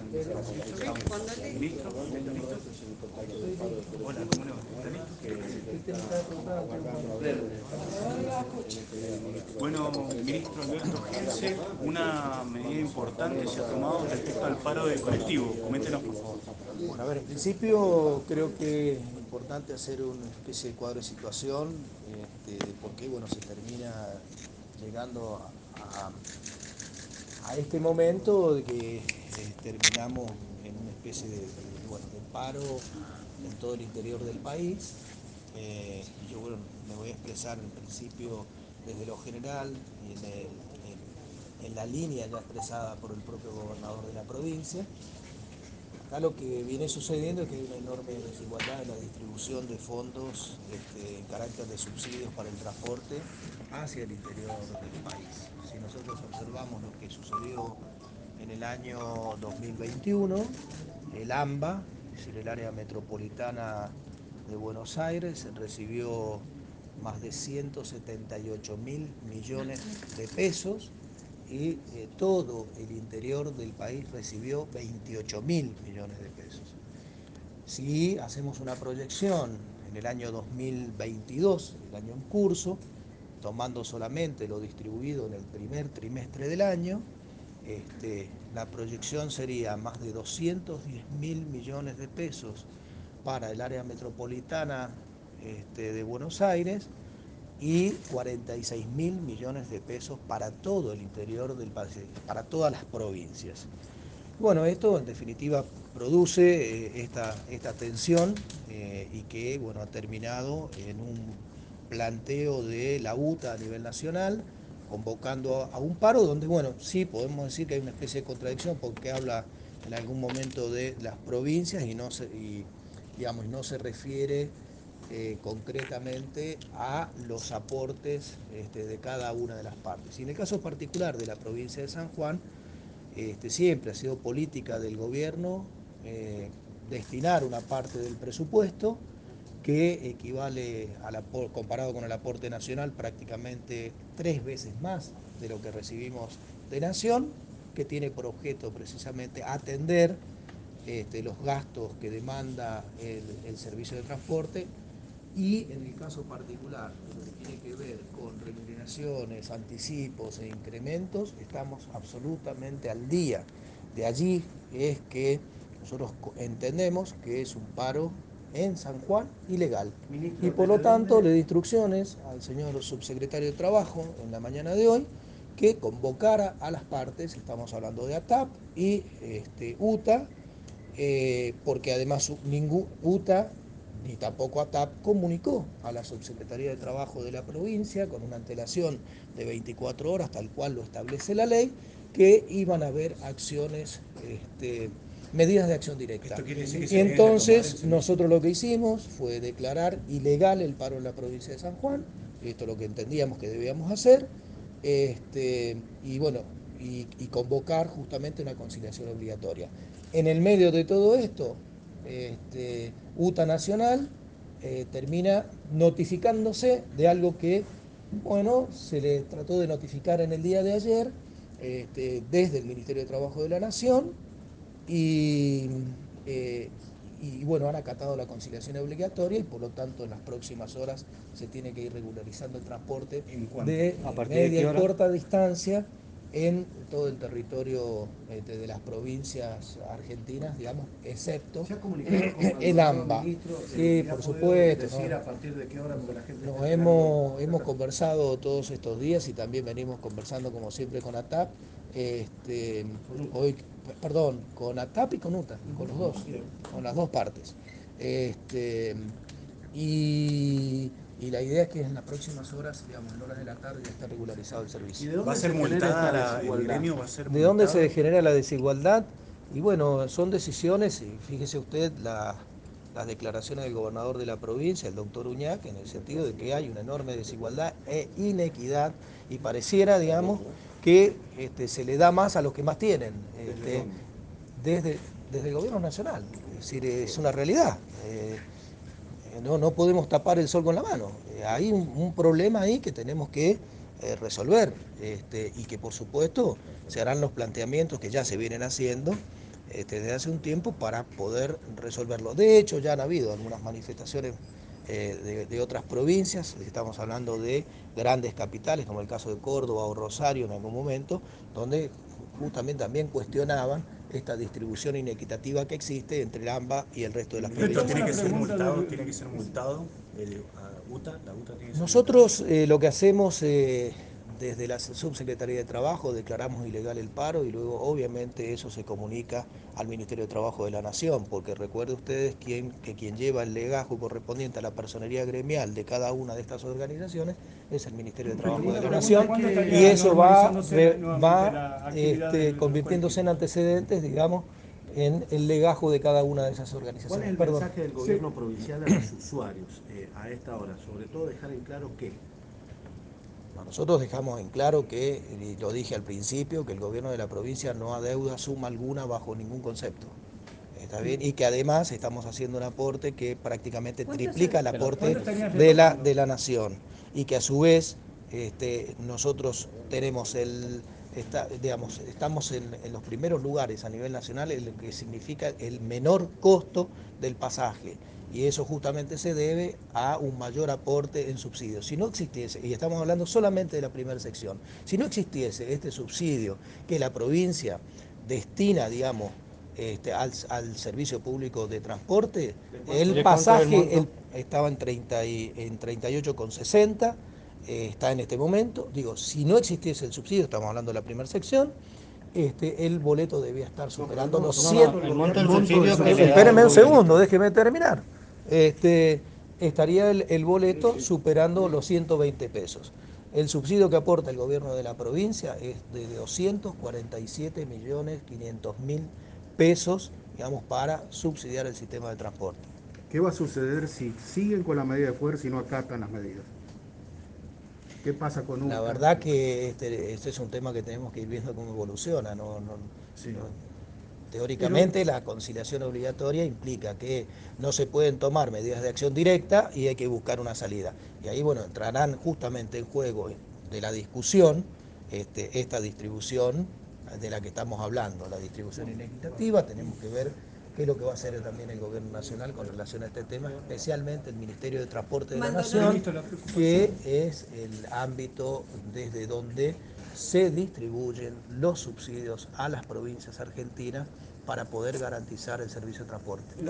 ¿Listo? Hola, ¿cómo le va? ¿Está listo? Bueno, ministro Alberto Helse, una medida importante se ha tomado respecto al paro del colectivo. Coméntenos, por favor. Bueno, a ver, en principio creo que es importante hacer una especie de cuadro de situación, de por qué bueno, se termina llegando a este momento de que terminamos en una especie bueno, de paro en todo el interior del país. Y yo bueno, me voy a expresar en principio desde lo general y en la línea ya expresada por el propio gobernador de la provincia. Acá lo que viene sucediendo es que hay una enorme desigualdad en la distribución de fondos en carácter de subsidios para el transporte hacia el interior del país. Si nosotros observamos lo que sucedió en el año 2021, el AMBA, es decir, el área metropolitana de Buenos Aires, recibió más de 178.000 millones de pesos y todo el interior del país recibió 28.000 millones de pesos. Si hacemos una proyección en el año 2022, el año en curso, tomando solamente lo distribuido en el primer trimestre del año, la proyección sería más de 210.000 millones de pesos para el área metropolitana de Buenos Aires y 46.000 millones de pesos para todo el interior del país, para todas las provincias. Bueno, esto en definitiva produce esta tensión y que bueno, ha terminado en un planteo de la UTA a nivel nacional, convocando a un paro donde, bueno, sí podemos decir que hay una especie de contradicción porque habla en algún momento de las provincias digamos, no se refiere concretamente a los aportes de cada una de las partes. Y en el caso particular de la provincia de San Juan, siempre ha sido política del gobierno destinar una parte del presupuesto que equivale, comparado con el aporte nacional, prácticamente 3 veces más de lo que recibimos de nación, que tiene por objeto precisamente atender los gastos que demanda el servicio de transporte. Y en el caso particular de lo que tiene que ver con remuneraciones, anticipos e incrementos, estamos absolutamente al día. De allí es que nosotros entendemos que es un paro en San Juan ilegal. Y por lo tanto le di instrucciones al señor subsecretario de Trabajo en la mañana de hoy que convocara a las partes, estamos hablando de ATAP y UTA, porque además ningún UTA ni tampoco ATAP comunicó a la Subsecretaría de Trabajo de la provincia con una antelación de 24 horas, tal cual lo establece la ley, que iban a haber acciones, medidas de acción directa. Esto quiere decir que Y se tiene que tomar el entonces servicio. nosotros lo que hicimos fue declarar ilegal el paro en la provincia de San Juan, esto es lo que entendíamos que debíamos hacer, y bueno, y convocar justamente una conciliación obligatoria. En el medio de todo esto, UTA Nacional termina notificándose de algo que, bueno, se le trató de notificar en el día de ayer desde el Ministerio de Trabajo de la Nación y, eh, y bueno, han acatado la conciliación obligatoria y por lo tanto en las próximas horas se tiene que ir regularizando el transporte de media y corta distancia en todo el territorio de las provincias argentinas, digamos, excepto el AMBA. Sí, por supuesto. ¿No? ¿A partir de qué hora? Porque la gente Nos hemos conversado todos estos días y también venimos conversando como siempre con ATAP. Hoy, perdón, con ATAP y con UTA, con los dos, con las dos partes. Este, y la idea es que en las próximas horas, digamos, en horas de la tarde, ya está regularizado el servicio. ¿Va a ser multada el gremio? ¿Va a ser ¿De dónde se multado? genera la desigualdad? Y bueno, son decisiones, y fíjese usted las declaraciones del gobernador de la provincia, el doctor Uñac, en el sentido de que hay una enorme desigualdad e inequidad y pareciera, digamos, que se le da más a los que más tienen. Desde, desde el gobierno nacional. Es decir, es una realidad. No podemos tapar el sol con la mano. Hay un problema ahí que tenemos que resolver y que por supuesto se harán los planteamientos que ya se vienen haciendo desde hace un tiempo para poder resolverlo. De hecho, ya han habido algunas manifestaciones de otras provincias, estamos hablando de grandes capitales, como el caso de Córdoba o Rosario en algún momento, donde justamente también cuestionaban esta distribución inequitativa que existe entre el AMBA y el resto de las provincias. ¿Esto tiene que ser multado? ¿Tiene que ser multado? ¿La UTA tiene que ser Nosotros lo que hacemos desde la Subsecretaría de Trabajo declaramos ilegal el paro y luego obviamente eso se comunica al Ministerio de Trabajo de la Nación, porque recuerden ustedes que quien lleva el legajo correspondiente a la personería gremial de cada una de estas organizaciones es el Ministerio de Trabajo de la Nación, y eso va convirtiéndose en antecedentes, digamos, en el legajo de cada una de esas organizaciones. ¿Cuál es el mensaje del gobierno provincial a los usuarios a esta hora? Sobre todo dejar en claro que... Nosotros dejamos en claro que, y lo dije al principio, que el gobierno de la provincia no adeuda suma alguna bajo ningún concepto. ¿Está bien? Y que además estamos haciendo un aporte que prácticamente triplica el aporte de la nación. Y que a su vez nosotros tenemos estamos en los primeros lugares a nivel nacional en lo que significa el menor costo del pasaje. Y eso justamente se debe a un mayor aporte en subsidios. Si no existiese, y estamos hablando solamente de la primera sección, si no existiese este subsidio que la provincia destina, digamos, al servicio público de transporte, el pasaje estaba en 38,60, está en este momento. Digo, si no existiese el subsidio, estamos hablando de la primera sección, el boleto debía estar superando los 100. El monto del subsidio que Espérenme un segundo, déjeme terminar. Estaría el boleto superando los 120 pesos. El subsidio que aporta el gobierno de la provincia es de 247.500.000 pesos, digamos, para subsidiar el sistema de transporte. ¿Qué va a suceder si siguen con la medida de fuerza y no acatan las medidas? ¿Qué pasa con UTA? La verdad que este es un tema que tenemos que ir viendo cómo evoluciona. Teóricamente la conciliación obligatoria implica que no se pueden tomar medidas de acción directa y hay que buscar una salida. Y ahí, bueno, entrarán justamente en juego de la discusión esta distribución de la que estamos hablando, la distribución inequitativa. Tenemos que ver qué es lo que va a hacer también el Gobierno Nacional con relación a este tema, especialmente el Ministerio de Transporte de la Nación, que es el ámbito desde donde se distribuyen los subsidios a las provincias argentinas para poder garantizar el servicio de transporte.